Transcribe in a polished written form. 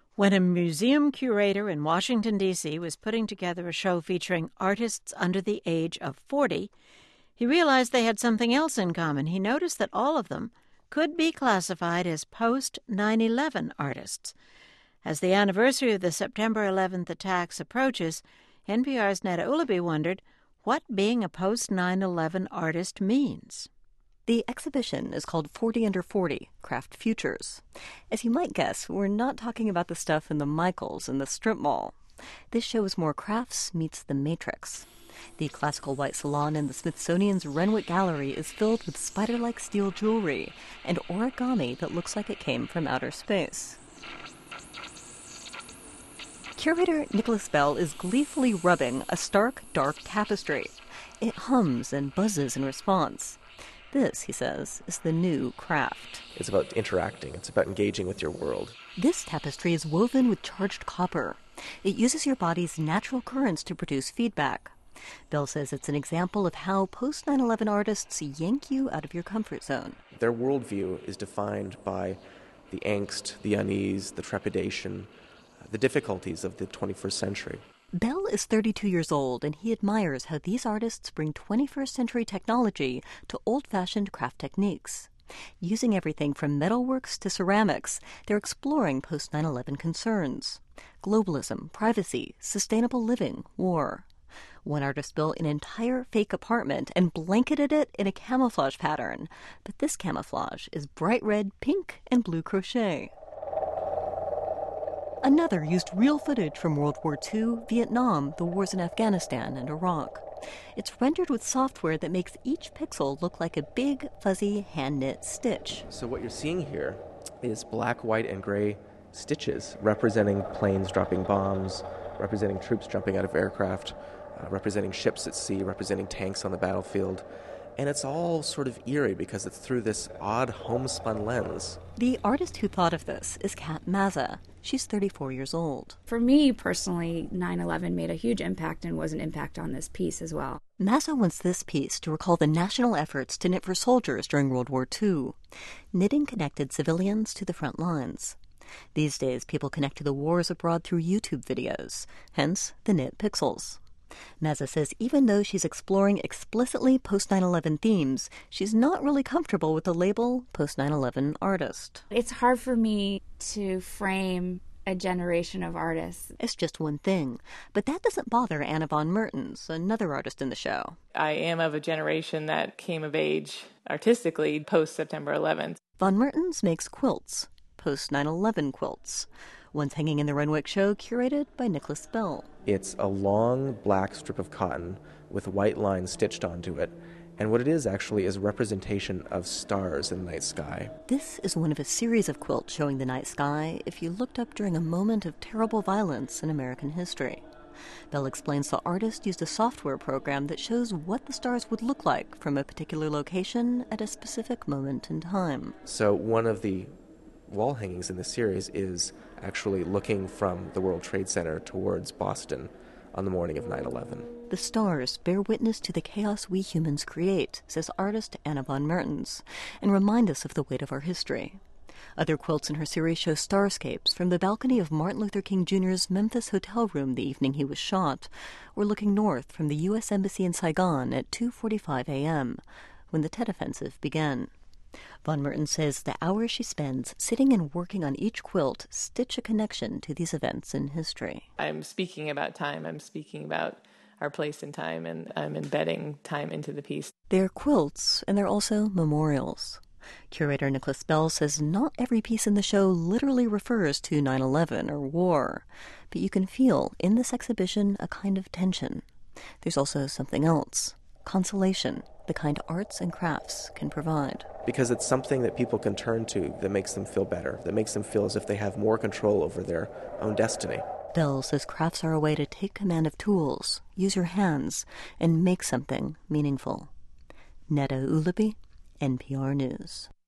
When a museum curator in Washington, D.C. was putting together a show featuring artists under the age of 40, he realized they had something else in common. He noticed that all of them could be classified as post-9/11 artists. As the anniversary of the September 11th attacks approaches, NPR's Neda Ulaby wondered what being a post-9/11 artist means. The exhibition is called 40 Under 40, Craft Futures. As you might guess, we're not talking about the stuff in the Michaels and the strip mall. This show is more crafts meets The Matrix. The classical white salon in the Smithsonian's Renwick Gallery is filled with spider-like steel jewelry and origami that looks like it came from outer space. Curator Nicholas Bell is gleefully rubbing a stark, dark tapestry. It hums and buzzes in response. This, he says, is the new craft. It's about interacting. It's about engaging with your world. This tapestry is woven with charged copper. It uses your body's natural currents to produce feedback. Bell says it's an example of how post-9/11 artists yank you out of your comfort zone. Their worldview is defined by the angst, the unease, the trepidation, the difficulties of the 21st century. Bell is 32 years old, and he admires how these artists bring 21st century technology to old-fashioned craft techniques. Using everything from metalworks to ceramics, they're exploring post-9/11 concerns. Globalism, privacy, sustainable living, war. One artist built an entire fake apartment and blanketed it in a camouflage pattern. But this camouflage is bright red, pink, and blue crochet. Another used real footage from World War II, Vietnam, the wars in Afghanistan, and Iraq. It's rendered with software that makes each pixel look like a big, fuzzy, hand-knit stitch. So what you're seeing here is black, white, and gray stitches representing planes dropping bombs, representing troops jumping out of aircraft, representing ships at sea, representing tanks on the battlefield. And it's all sort of eerie because it's through this odd homespun lens. The artist who thought of this is Kat Mazza. She's 34 years old. For me, personally, 9/11 made a huge impact and was an impact on this piece as well. Mazza wants this piece to recall the national efforts to knit for soldiers during World War II. Knitting connected civilians to the front lines. These days, people connect to the wars abroad through YouTube videos, hence the knit pixels. Mazza says even though she's exploring explicitly post-9/11 themes, she's not really comfortable with the label post-9/11 artist. It's hard for me to frame a generation of artists. It's just one thing. But that doesn't bother Anna von Mertens, another artist in the show. I am of a generation that came of age artistically post-September 11th. Von Mertens makes quilts, post-9/11 quilts. One's hanging in the Renwick show, curated by Nicholas Bell. It's a long black strip of cotton with white lines stitched onto it. And what it is actually is a representation of stars in the night sky. This is one of a series of quilts showing the night sky if you looked up during a moment of terrible violence in American history. Bell explains the artist used a software program that shows what the stars would look like from a particular location at a specific moment in time. So one of the wall hangings in the series is actually looking from the World Trade Center towards Boston on the morning of 9/11. The stars bear witness to the chaos we humans create, says artist Anna von Mertens, and remind us of the weight of our history. Other quilts in her series show starscapes from the balcony of Martin Luther King Jr.'s Memphis hotel room the evening he was shot, or looking north from the U.S. Embassy in Saigon at 2:45 a.m., when the Tet Offensive began. Von Mertens says the hours she spends sitting and working on each quilt stitch a connection to these events in history. I'm speaking about time. I'm speaking about our place in time, and I'm embedding time into the piece. They're quilts, and they're also memorials. Curator Nicholas Bell says not every piece in the show literally refers to 9/11 or war, but you can feel in this exhibition a kind of tension. There's also something else, consolation, the kind arts and crafts can provide. Because it's something that people can turn to that makes them feel better, that makes them feel as if they have more control over their own destiny. Bell says crafts are a way to take command of tools, use your hands, and make something meaningful. Neda Ulaby, NPR News.